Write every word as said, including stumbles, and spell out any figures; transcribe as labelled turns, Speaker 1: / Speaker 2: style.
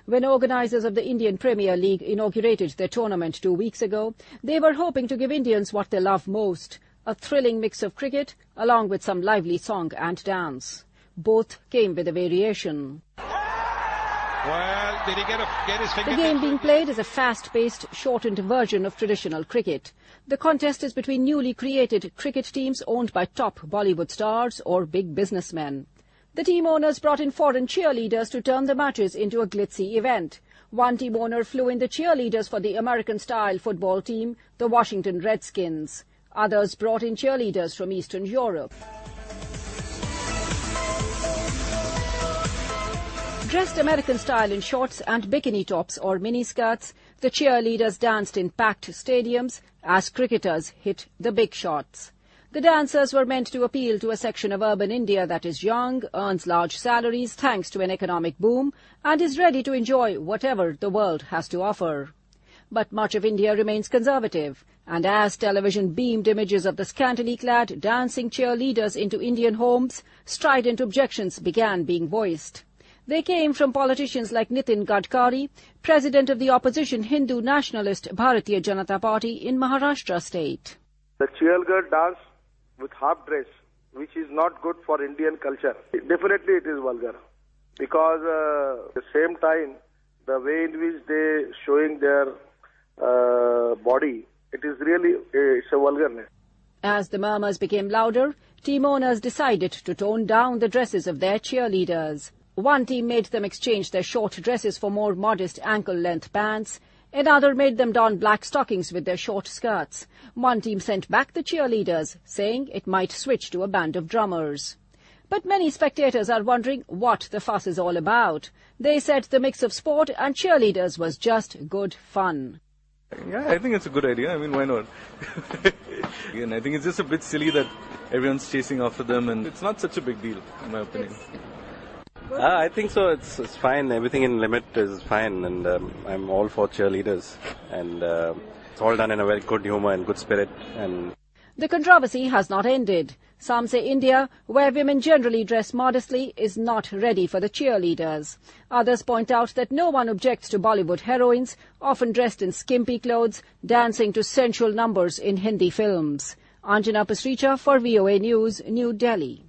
Speaker 1: When organisers of the Indian Premier League inaugurated their tournament two weeks ago, they were hoping to give Indians what they love most, a thrilling mix of cricket along with some lively song and dance. Both came with a variation.
Speaker 2: Well, did he get, a, get his finger?
Speaker 1: The game being played is a fast-paced, shortened version of traditional cricket. The contest is between newly created cricket teams owned by top Bollywood stars or big businessmen. The team owners brought in foreign cheerleaders to turn the matches into a glitzy event. One team owner flew in the cheerleaders for the American-style football team, the Washington Redskins. Others brought in cheerleaders from Eastern Europe. Dressed American style in shorts and bikini tops or miniskirts, the cheerleaders danced in packed stadiums as cricketers hit the big shots. The dancers were meant to appeal to a section of urban India that is young, earns large salaries thanks to an economic boom, and is ready to enjoy whatever the world has to offer. But much of India remains conservative, and as television beamed images of the scantily clad dancing cheerleaders into Indian homes, strident objections began being voiced. They came from politicians like Nitin Gadkari, president of the opposition Hindu nationalist Bharatiya Janata Party in Maharashtra state.
Speaker 3: The cheerleader dance with half dress, which is not good for Indian culture. Definitely it is vulgar. Because uh, at the same time, the way in which they showing their uh, body, it is really, uh, it's a vulgarness.
Speaker 1: As the murmurs became louder, team owners decided to tone down the dresses of their cheerleaders. One team made them exchange their short dresses for more modest ankle-length pants. Another made them don black stockings with their short skirts. One team sent back the cheerleaders, saying it might switch to a band of drummers. But many spectators are wondering what the fuss is all about. They said the mix of sport and cheerleaders was just good fun.
Speaker 4: Yeah, I think it's a good idea. I mean, why not? And I think it's just a bit silly that everyone's chasing after them, and it's not such a big deal, in my opinion.
Speaker 5: Uh, I think so. It's, it's fine. Everything in limit is fine, and um, I'm all for cheerleaders. And uh, it's all done in a very good humor and good spirit. And
Speaker 1: the controversy has not ended. Some say India, where women generally dress modestly, is not ready for the cheerleaders. Others point out that no one objects to Bollywood heroines, often dressed in skimpy clothes, dancing to sensual numbers in Hindi films. Anjana Pasricha for V O A News, New Delhi.